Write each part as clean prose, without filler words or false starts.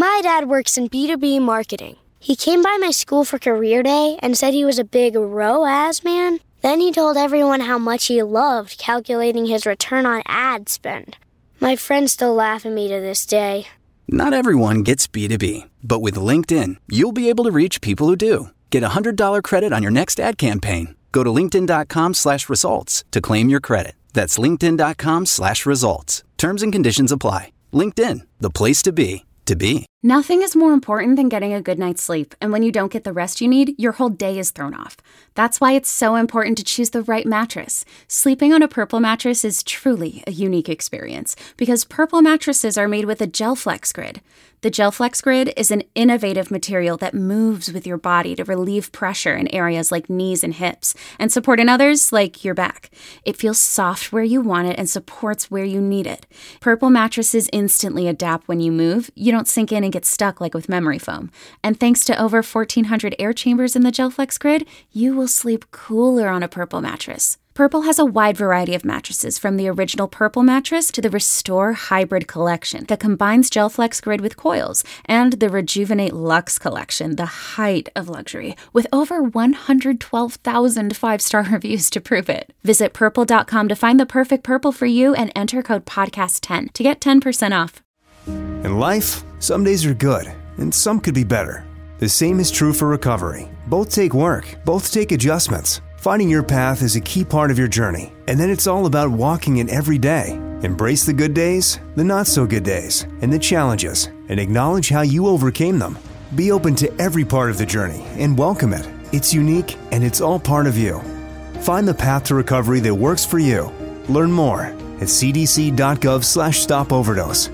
My dad works in B2B marketing. He came by my school for career day and said he was a big ROAS man. Then he told everyone how much he loved calculating his return on ad spend. My friends still laugh at me to this day. Not everyone gets B2B, but with LinkedIn, you'll be able to reach people who do. Get a $100 credit on your next ad campaign. Go to linkedin.com/results to claim your credit. That's linkedin.com/results. Terms and conditions apply. LinkedIn, the place to be, to be. Nothing is more important than getting a good night's sleep, and when you don't get the rest you need, your whole day is thrown off. That's why it's so important to choose the right mattress. Sleeping on a Purple mattress is truly a unique experience, because Purple mattresses are made with a GelFlex Grid. The GelFlex Grid is an innovative material that moves with your body to relieve pressure in areas like knees and hips, and support in others like your back. It feels soft where you want it and supports where you need it. Purple mattresses instantly adapt when you move. You don't sink in and get stuck like with memory foam. And thanks to over 1,400 air chambers in the GelFlex Grid, you will sleep cooler on a Purple mattress. Purple has a wide variety of mattresses, from the original Purple mattress to the Restore Hybrid collection that combines GelFlex Grid with coils, and the Rejuvenate Luxe collection, the height of luxury, with over 112,000 five-star reviews to prove it. Visit Purple.com to find the perfect Purple for you and enter code PODCAST10 to get 10% off. In life, some days are good, and some could be better. The same is true for recovery. Both take work, both take adjustments. Finding your path is a key part of your journey, and then it's all about walking it every day. Embrace the good days, the not-so-good days, and the challenges, and acknowledge how you overcame them. Be open to every part of the journey and welcome it. It's unique, and it's all part of you. Find the path to recovery that works for you. Learn more at cdc.gov/stopoverdose.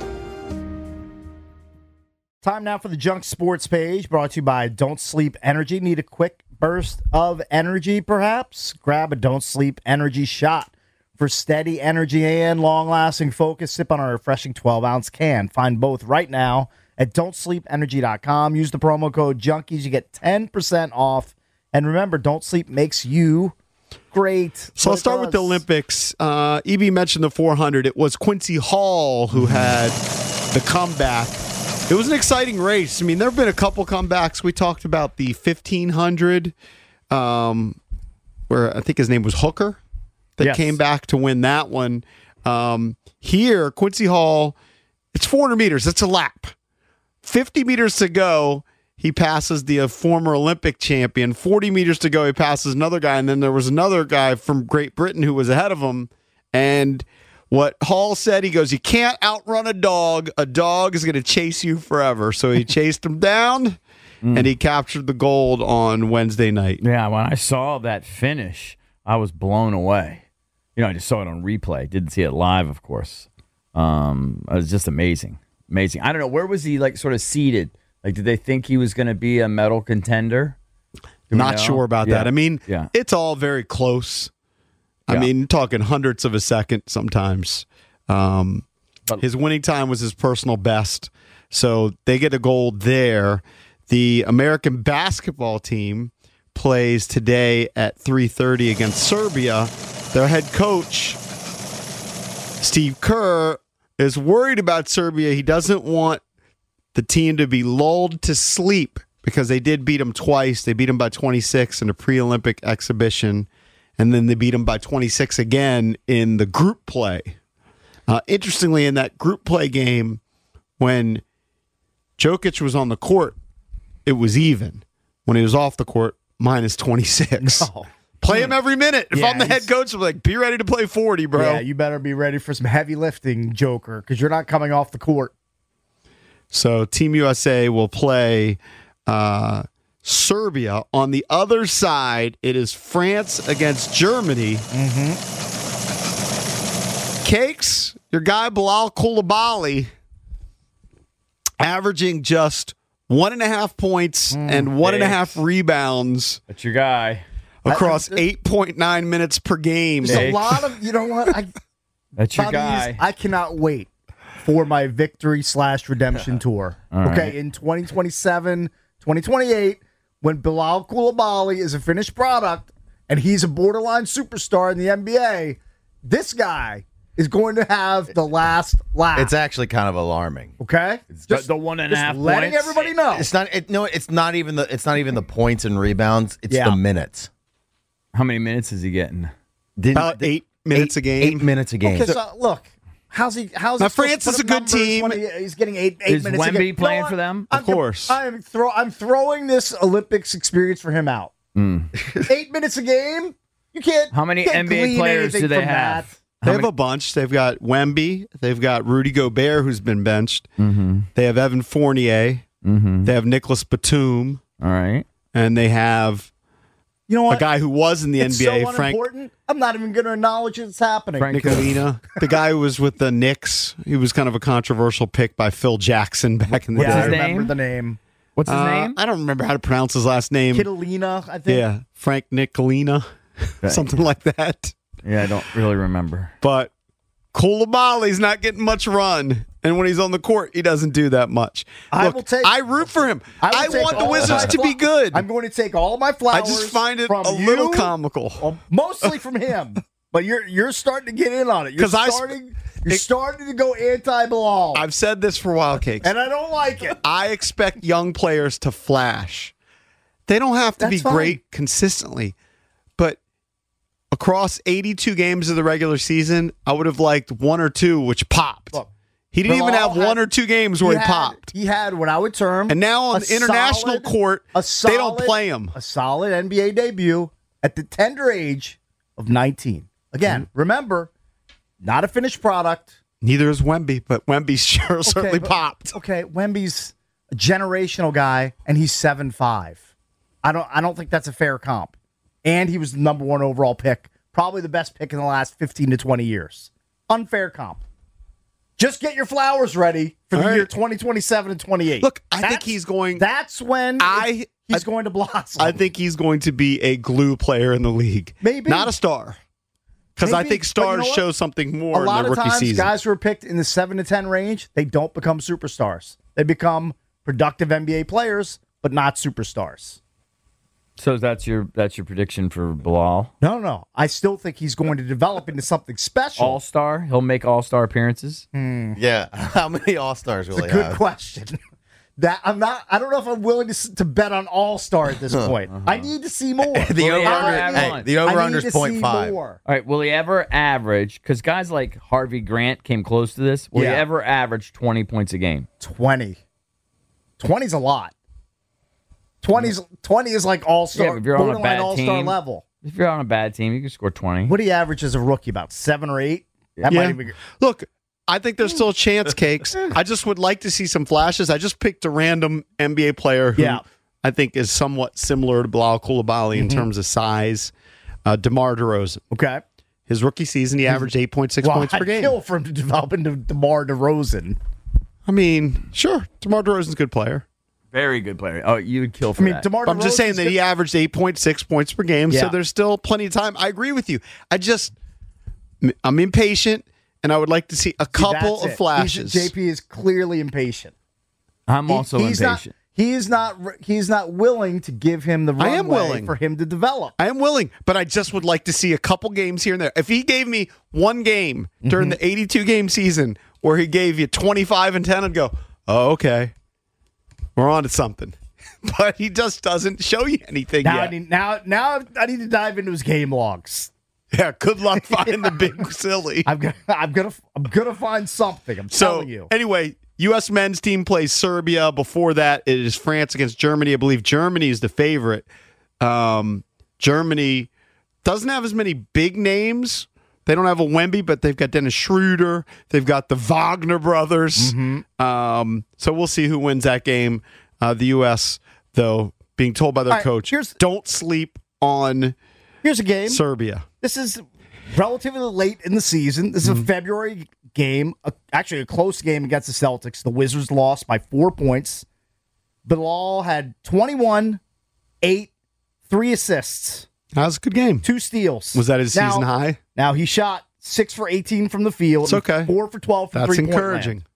Time now for the Junk Sports page, brought to you by Don't Sleep Energy. Need a quick burst of energy, perhaps? Grab a Don't Sleep Energy shot for steady energy and long-lasting focus. Sip on a refreshing 12-ounce can. Find both right now at don'tsleepenergy.com. Use the promo code JUNKIES. You get 10% off. And remember, Don't Sleep makes you great. So I'll start with the Olympics. EB mentioned the 400. It was Quincy Hall who had the comeback. It was an exciting race. I mean, there have been a couple comebacks. We talked about the 1500, where I think his name was Hooker, that came back to win that one. Here, Quincy Hall, it's 400 meters. It's a lap. 50 meters to go, he passes the former Olympic champion. 40 meters to go, he passes another guy. And then there was another guy from Great Britain who was ahead of him. And what Hall said, he goes, you can't outrun a dog. A dog is going to chase you forever. So he chased him down, and he captured the gold on Wednesday night. Yeah, when I saw that finish, I was blown away. You know, I just saw it on replay. Didn't see it live, of course. It was just amazing. Amazing. I don't know, where was he, like, sort of seated? Like, did they think he was going to be a medal contender? Not sure about that. I mean, it's all very close. I mean, talking hundredths of a second sometimes. His winning time was his personal best, so they get a gold there. The American basketball team plays today at 3:30 against Serbia. Their head coach, Steve Kerr, is worried about Serbia. He doesn't want the team to be lulled to sleep because they did beat them twice. They beat them by 26 in a pre-Olympic exhibition. And then they beat them by 26 again in the group play. Interestingly, in that group play game, when Jokic was on the court, it was even. When he was off the court, minus 26. No. Play him every minute. If I'm the head coach, I'm like, be ready to play 40, bro. Yeah, you better be ready for some heavy lifting, Joker, because you're not coming off the court. So Team USA will play Serbia. On the other side, it is France against Germany. Cakes, your guy Bilal Koulibaly, averaging just 1.5 points and 1.5 rebounds. That's your guy. Across 8.9 minutes per game. There's a lot of, you know what? That's your guy. I cannot wait for my victory/redemption tour. Right. In 2027, 2028, when Bilal Koulibaly is a finished product and he's a borderline superstar in the NBA, this guy is going to have the last laugh. It's actually kind of alarming. Okay, just the 1.5 letting points. everybody know. It's not. It's not even the points and rebounds. It's the minutes. How many minutes is he getting? About 8 minutes a game. 8 minutes a game. Okay, so look. How's he? Now, France is a good team. When he's getting eight Is minutes. Wemby playing for them? Of course. I'm throwing this Olympics experience for him out. 8 minutes a game. You can't. How many can't NBA glean players anything do they from have? that. They have a bunch. They've got Wemby. They've got Rudy Gobert, who's been benched. They have Evan Fournier. They have Nicholas Batum. All right. And they have a guy who was in the it's NBA, so Frank unimportant. I'm not even going to acknowledge it's happening. Nicolina. The guy who was with the Knicks. He was kind of a controversial pick by Phil Jackson back in the day. I remember the name. What's his name? I don't remember how to pronounce his last name. Kitalina, I think. Yeah, Frank Nicolina. Something like that. Yeah, I don't really remember. But Koulibaly's not getting much run. And when he's on the court, he doesn't do that much. Look, I root for him. I want the Wizards to be good. I'm going to take all my flowers. I just find it from a little you, comical. Mostly from him. But you're starting to get in on it. You're starting to go anti-Bilal. I've said this for a while, Cakes. And I don't like it. I expect young players to flash. They don't have to be fine. great consistently. But across 82 games of the regular season, I would have liked one or two which popped. Look, he didn't even have one or two games where he popped. He had what I would term. And now on the international court, they don't play him. A solid NBA debut at the tender age of 19. Again, remember, not a finished product. Neither is Wemby, but Wemby certainly popped. Okay, Wemby's a generational guy, and he's 7'5". I don't think that's a fair comp. And he was the number one overall pick, probably the best pick in the last 15 to 20 years. Unfair comp. Just get your flowers ready for the year 2027 and 28. Look, I think he's going. That's when he's going to blossom. I think he's going to be a glue player in the league. Maybe. Not a star. Because I think stars you know show something more a lot in the of rookie times, season. Guys who are picked in the 7 to 10 range, they don't become superstars. They become productive NBA players, but not superstars. So that's your prediction for Bilal? No. I still think he's going to develop into something special. All-star? He'll make all-star appearances? Yeah. How many all-stars will he have? It's a good question. I don't know if I'm willing to bet on all-star at this point. I need to see more. The over-under is 0.5. All right, will he ever average, because guys like Harvey Grant came close to this, will he ever average 20 points a game? 20. 20's a lot. 20 is like all-star, yeah, if you're on a bad all-star team, level. If you're on a bad team, you can score 20. What do you average as a rookie, about 7 or 8? That might even... Look, I think there's still a chance, Cakes. I just would like to see some flashes. I just picked a random NBA player who I think is somewhat similar to Bilal Koulibaly in terms of size. DeMar DeRozan. Okay. His rookie season, he averaged 8.6 points per game. I'd kill for him to develop into DeMar DeRozan. I mean, sure. DeMar DeRozan's a good player. Very good player. Oh, you would kill for that. DeMar I'm just saying that he averaged 8.6 points per game, so there's still plenty of time. I agree with you. I'm impatient, and I would like to see a couple of flashes. JP is clearly impatient. I'm also impatient. He's not willing to give him the runway for him to develop. I am willing, but I just would like to see a couple games here and there. If he gave me one game during the 82-game season where he gave you 25 and 10, I'd go, oh, okay. We're on to something. But he just doesn't show you anything yet. Now I need to dive into his game logs. Yeah, good luck finding the big silly. I'm gonna find something. I'm telling you. Anyway, U.S. men's team plays Serbia. Before that, it is France against Germany. I believe Germany is the favorite. Germany doesn't have as many big names. They don't have a Wemby, but they've got Dennis Schroeder. They've got the Wagner brothers. So we'll see who wins that game. The U.S., though, being told by their coach, don't sleep on here's a game. Serbia. This is relatively late in the season. This is a February game, actually a close game against the Celtics. The Wizards lost by 4 points. Bilal had 21, 8, 3 assists. That was a good game. 2 steals. Was that his season high? Now, he shot 6 for 18 from the field. It's okay. 4 for 12 from three-point encouraging. land.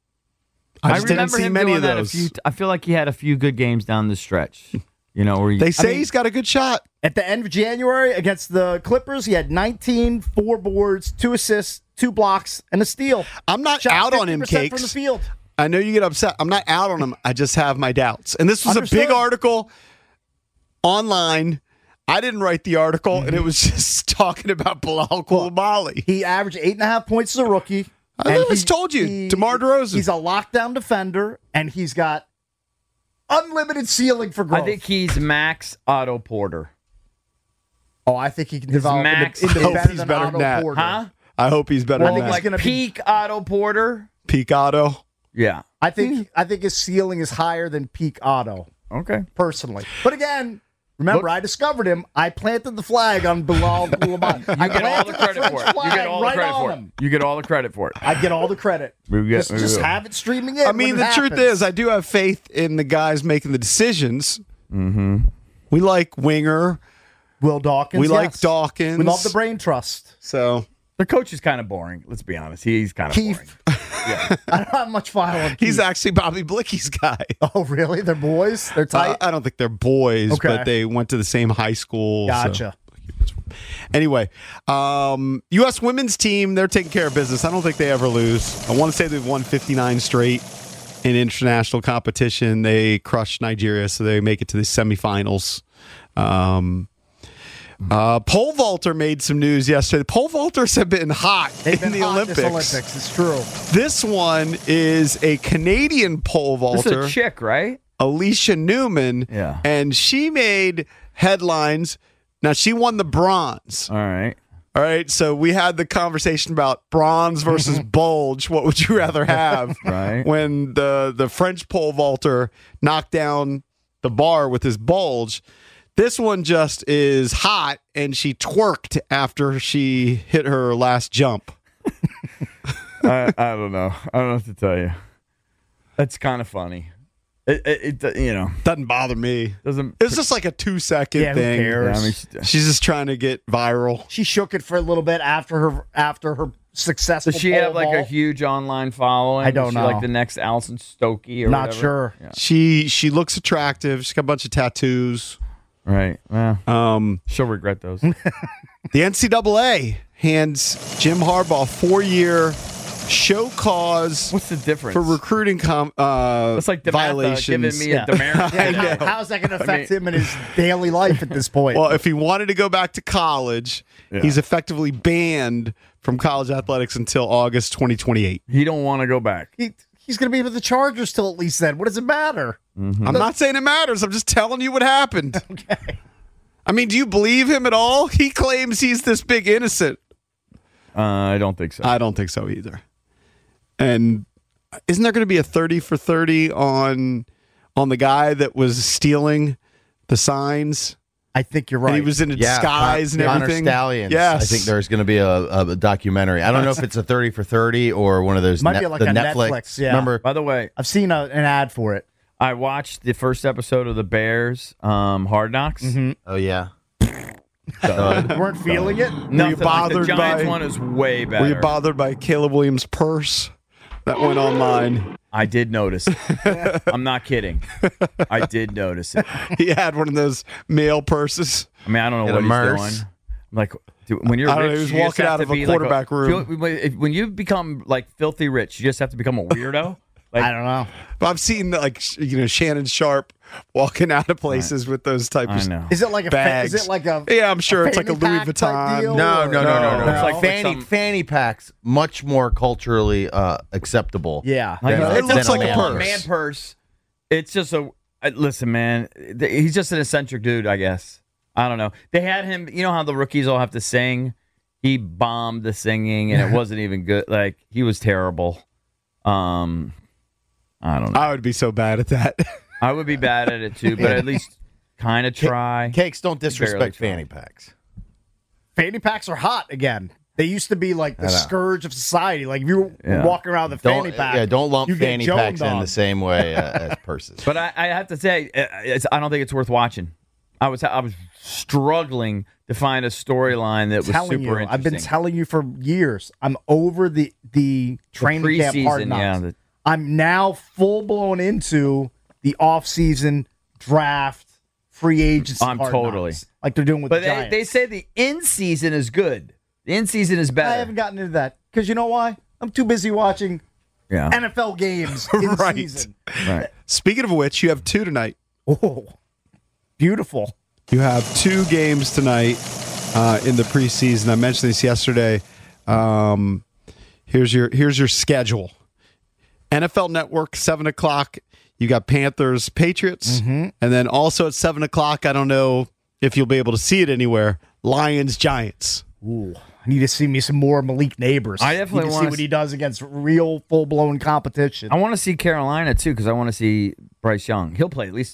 I just didn't see many of those. I feel like he had a few good games down the stretch. You know, where they say he's got a good shot. At the end of January against the Clippers, he had 19, 4 boards, 2 assists, 2 blocks, and a steal. I'm not Shot out on him, 50% Cakes. from the field. I know you get upset. I'm not out on him. I just have my doubts. And this was a big article online. I didn't write the article, and it was just talking about Bilal Coulibaly. He averaged 8.5 points as a rookie. I just told you, DeMar DeRozan. He's a lockdown defender, and he's got unlimited ceiling for growth. I think he's Max Otto Porter. Oh, I think he can develop Max. into I hope better he's than better Otto than that. Porter. Huh? I hope he's better Well, than he's that. gonna be- Peak Otto Porter? Peak Otto. Yeah. I think his ceiling is higher than peak Otto, Okay. personally. But again, remember, I discovered him. I planted the flag on Bilal Coulibaly. You get all the credit for it. You get all the right credit on for it. him. You get all the credit for it. I get all the credit. Just have it streaming in. I mean, the truth is, I do have faith in the guys making the decisions. Mm-hmm. We like Winger. Will Dawkins. We like Dawkins. We love the brain trust. So The coach is kind of boring. Let's be honest. He's kind of Keith. boring. Yeah. I don't have much file on Keith. he's actually Bobby Blicky's guy. Oh, really? They're boys? They're tight? I don't think they're boys, Okay. but they went to the same high school. so- Gotcha. Anyway, U.S. women's team, they're taking care of business. I don't think they ever lose. I want to say they've won 59 straight in international competition. They crushed Nigeria, so they make it to the semifinals. Pole vaulter made some news yesterday. Pole vaulters have been hot They've in been the hot Olympics. this Olympics. It's true. This one is a Canadian pole This vaulter. is a chick, right? Alicia Newman. Yeah. And she made headlines. Now, she won the bronze. All right. All right. So we had the conversation about bronze versus bulge. What would you rather have? Right. When the French pole vaulter knocked down the bar with his bulge. This one just is hot, and she twerked after she hit her last jump. I don't know. I don't know what to tell you. That's kind of funny. It Doesn't bother me. doesn't. It's just like a 2-second Yeah, who thing. cares? Yeah, I mean, She's just trying to get viral. She shook it for a little bit after her successful Does she pole have like a vault. huge online following? I don't Is she know. like the next Alison Stokey or Not whatever? sure. Yeah. She looks attractive. She's got a bunch of tattoos. Right. Well, she'll regret those. The NCAA hands Jim Harbaugh 4-year show cause What's the difference? for recruiting It's like DeMatha violations. giving me a demerit. Yeah, how's that going to affect him in his daily life at this point? Well, if he wanted to go back to college, he's effectively banned from college athletics until August 2028. He don't want to go back. He's going to be with the Chargers till at least then. What does it matter? I'm not saying it matters. I'm just telling you what happened. Okay. I mean, do you believe him at all? He claims he's this big innocent. I don't think so. I don't think so either. And isn't there going to be a 30 for 30 on the guy that was stealing the signs? I think you're right. And he was in a disguise and Connor everything. Stallions. Yes. I think there's going to be a documentary. I don't know if it's a 30 for 30 or one of those Might be like the a Netflix. Netflix, yeah. Remember? By the way, I've seen an ad for it. I watched the first episode of the Bears Hard Knocks. Oh yeah. Weren't feeling it? Nothing bothered like the Giants by- one is way better. Were you bothered by Caleb Williams' purse that went online? I did notice it. I'm not kidding. I did notice it. He had one of those mail purses. I mean, I don't know In what a he's merce. doing. I'm like, dude, when you're I don't know, rich, he was you just walking have out to of a be quarterback room. When you become like filthy rich, you just have to become a weirdo. Like, I don't know. But I've seen Shannon Sharp walking out of places with those type I of know. Is it like a? bags. Is it like a? Yeah, I'm sure it's like a fanny Louis pack type Vuitton. deal, No. or- It's like fanny packs much more culturally acceptable. Yeah. It looks like a purse. Man purse. It's just listen, man. He's just an eccentric dude, I guess. I don't know. They had him. You know how the rookies all have to sing. He bombed the singing, and it wasn't even good. Like he was terrible. I don't know. I would be so bad at that. I would be bad at it too, but at least kind of try. Cakes don't Barely disrespect try. fanny packs. Fanny packs are hot again. They used to be like the scourge of society. Like if you were Yeah. walking around with a fanny pack, don't lump you get fanny joned packs in on. the same way as purses. But I have to say, I don't think it's worth watching. I was struggling to find a storyline that was telling super you, interesting. I've been telling you for years. I'm over the training camp hard preseason, knocks. yeah, I'm now full blown into the off season draft, free agency. I'm hard totally. knocks, like they're doing with But the Giants. they say the in season is good. The in-season is better. I haven't gotten into that because you know why? I'm too busy watching NFL games in season. Right. Speaking of which, you have 2 tonight. Oh, beautiful. You have 2 games tonight in the preseason. I mentioned this yesterday. Here's your schedule. NFL Network, 7 o'clock. You got Panthers, Patriots. And then also at 7 o'clock, I don't know if you'll be able to see it anywhere, Lions, Giants. Ooh, I need to see me some more Malik Neighbors. I definitely need to want see what he does against real full-blown competition. I want to see Carolina, too, because I want to see Bryce Young. He'll play at least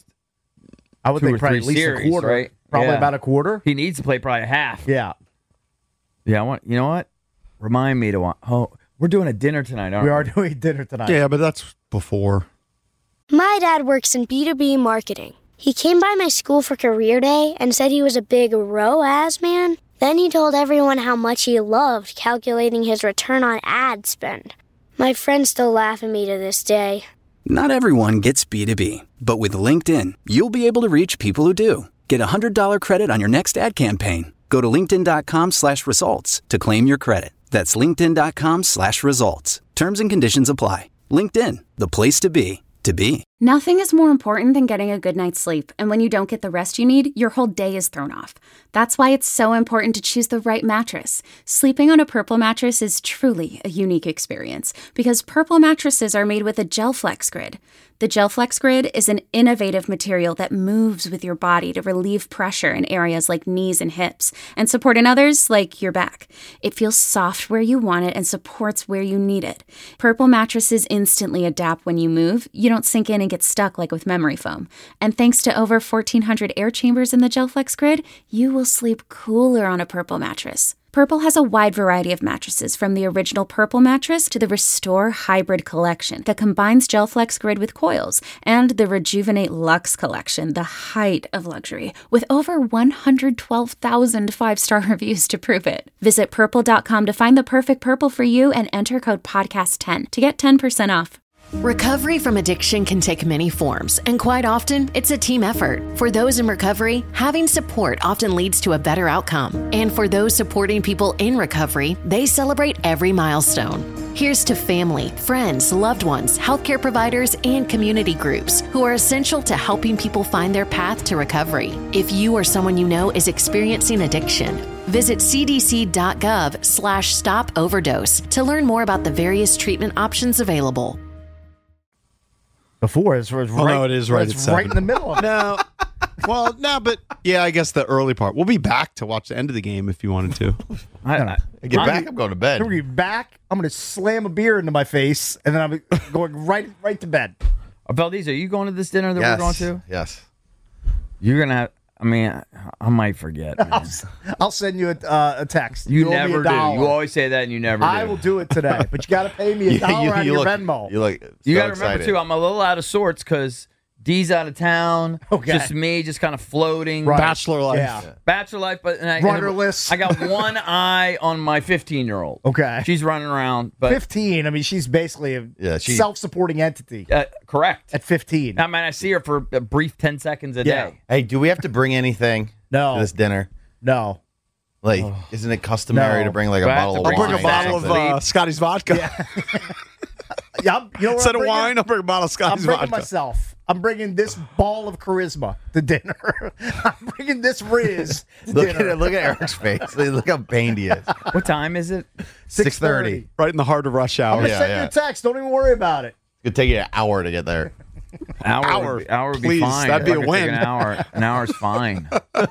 I would 2 think or probably 3 at least series, a quarter. right? Probably about a quarter. He needs to play probably a half. Yeah. Yeah, you know what? Remind me to want. Oh, we're doing a dinner tonight, aren't we? We are doing dinner tonight. Yeah, but that's before. My dad works in B2B marketing. He came by my school for career day and said he was a big ROAS man. Then he told everyone how much he loved calculating his return on ad spend. My friends still laugh at me to this day. Not everyone gets B2B, but with LinkedIn, you'll be able to reach people who do. Get a $100 credit on your next ad campaign. Go to linkedin.com/results to claim your credit. That's linkedin.com/results. Terms and conditions apply. LinkedIn, the place to be, to be. Nothing is more important than getting a good night's sleep, and when you don't get the rest you need, your whole day is thrown off. That's why it's so important to choose the right mattress. Sleeping on a Purple mattress is truly a unique experience because Purple mattresses are made with a GelFlex Grid. The GelFlex Grid is an innovative material that moves with your body to relieve pressure in areas like knees and hips and support in others like your back. It feels soft where you want it and supports where you need it. Purple mattresses instantly adapt when you move. You don't sink in and get stuck like with memory foam. And thanks to over 1,400 air chambers in the GelFlex Grid, you will sleep cooler on a Purple mattress. Purple has a wide variety of mattresses, from the original Purple mattress to the Restore Hybrid collection that combines GelFlex Grid with coils, and the Rejuvenate Luxe collection, the height of luxury, with over 112,000 five-star reviews to prove it. Visit purple.com to find the perfect Purple for you and enter code podcast10 to get 10% off. Recovery from addiction can take many forms, and quite often, it's a team effort. For those in recovery, having support often leads to a better outcome. And for those supporting people in recovery, they celebrate every milestone. Here's to family, friends, loved ones, healthcare providers, and community groups who are essential to helping people find their path to recovery. If you or someone you know is experiencing addiction, visit cdc.gov/stop overdose to learn more about the various treatment options available. Before it's right. No, it is right. It's right in the middle of it. No. Well, no, but yeah, I guess the early part. We'll be back to watch the end of the game if you wanted to. I get back, I'm going to bed. I'm going to be back. I'm going to slam a beer into my face, and then I'm going right to bed. Valdez, are you going to this dinner that we're going to? Yes. You're going to I might forget, man. I'll send you a text. You never do. You always say that, and you never do. I will do it today, but you got to pay me $1 on your Venmo. You got to remember, too, I'm a little out of sorts because D's out of town. Okay. Just me, just kind of floating. Right. Bachelor life. Yeah. Bachelor life, but rudderless. I got one eye on my 15-year-old. Okay. She's running around. But 15. I mean, she's basically a self-supporting entity. Correct. At 15. I mean, I see her for a brief 10 seconds a day. Hey, do we have to bring anything to this dinner? No. Like, isn't it customary to bring like a bottle of wine? I'll bring a bottle of Scotty's vodka. Yeah. You know instead of wine, I'll bring a bottle of Scotty's vodka. I'm bringing myself. I'm bringing this ball of charisma to dinner. I'm bringing this Riz to dinner. Look at Eric's face. Look how pained he is. What time is it? 6:30. Right in the heart of rush hour. I'm going to send you a text. Don't even worry about it. It's going to take you an hour to get there. Hour would be please, fine. that'd be a win. An hour's fine.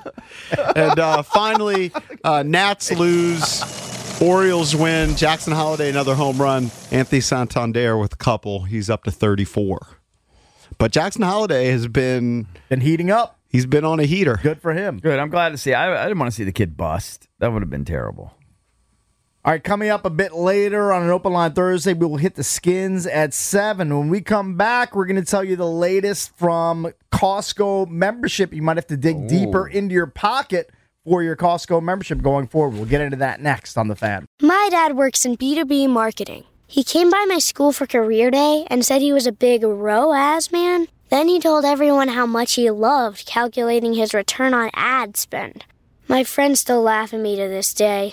And finally, Nats lose. Orioles win. Jackson Holliday, another home run. Anthony Santander with a couple. He's up to 34. But Jackson Holliday has been heating up. He's been on a heater. Good for him. Good. I'm glad to see. I didn't want to see the kid bust. That would have been terrible. All right, coming up a bit later on an Open Line Thursday, we will hit the Skins at 7. When we come back, we're going to tell you the latest from Costco membership. You might have to dig deeper into your pocket for your Costco membership going forward. We'll get into that next on The Fan. My dad works in B2B marketing. He came by my school for career day and said he was a big ROAS man. Then he told everyone how much he loved calculating his return on ad spend. My friends still laugh at me to this day.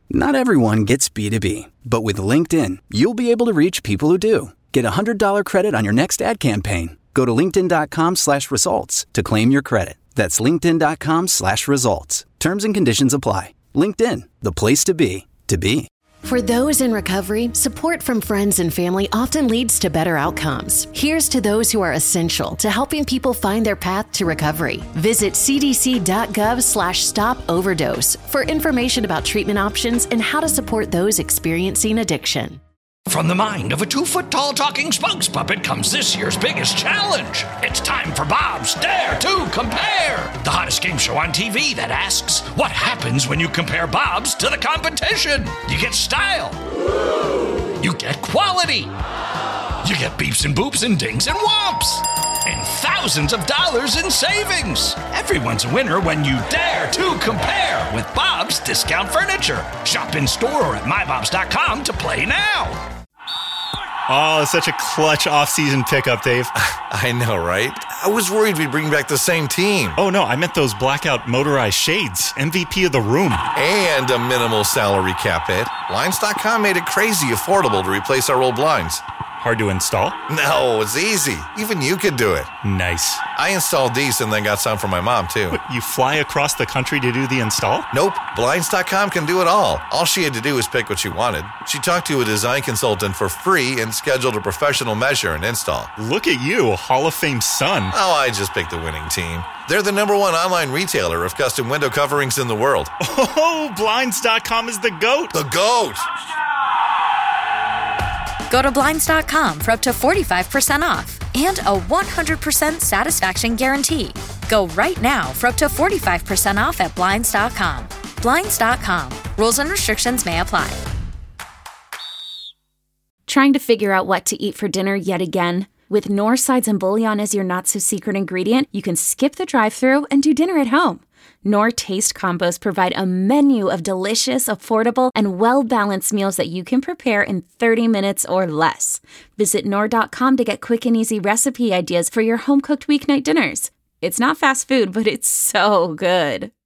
Not everyone gets B2B, but with LinkedIn, you'll be able to reach people who do. Get a $100 credit on your next ad campaign. Go to linkedin.com/results to claim your credit. That's linkedin.com/results. Terms and conditions apply. LinkedIn, the place to be, to be. For those in recovery, support from friends and family often leads to better outcomes. Here's to those who are essential to helping people find their path to recovery. Visit cdc.gov/stop-overdose for information about treatment options and how to support those experiencing addiction. From the mind of a 2-foot-tall talking Spugs puppet comes this year's biggest challenge. It's time for Bob's Dare to Compare, the hottest game show on TV that asks, what happens when you compare Bob's to the competition? You get style. You get quality. You get beeps and boops and dings and whomps. And thousands of dollars in savings. Everyone's a winner when you dare to compare with Bob's Discount Furniture. Shop in store or at mybobs.com to play now. Oh, such a clutch off-season pickup, Dave. I know, right? I was worried we'd bring back the same team. Oh, no, I meant those blackout motorized shades. MVP of the room. And a minimal salary cap hit. Blinds.com made it crazy affordable to replace our old blinds. Hard to install? No, it's easy. Even you could do it. Nice. I installed these and then got some for my mom, too. But you fly across the country to do the install? Nope. Blinds.com can do it all. All she had to do was pick what she wanted. She talked to a design consultant for free and scheduled a professional measure and install. Look at you, Hall of Fame son. Oh, I just picked the winning team. They're the #1 online retailer of custom window coverings in the world. Oh, Blinds.com is the GOAT. The GOAT! Go to Blinds.com for up to 45% off and a 100% satisfaction guarantee. Go right now for up to 45% off at Blinds.com. Blinds.com. Rules and restrictions may apply. Trying to figure out what to eat for dinner yet again? With Knorr sides and bouillon as your not-so-secret ingredient, you can skip the drive-thru and do dinner at home. Knorr Taste Combos provide a menu of delicious, affordable, and well-balanced meals that you can prepare in 30 minutes or less. Visit Knorr.com to get quick and easy recipe ideas for your home-cooked weeknight dinners. It's not fast food, but it's so good.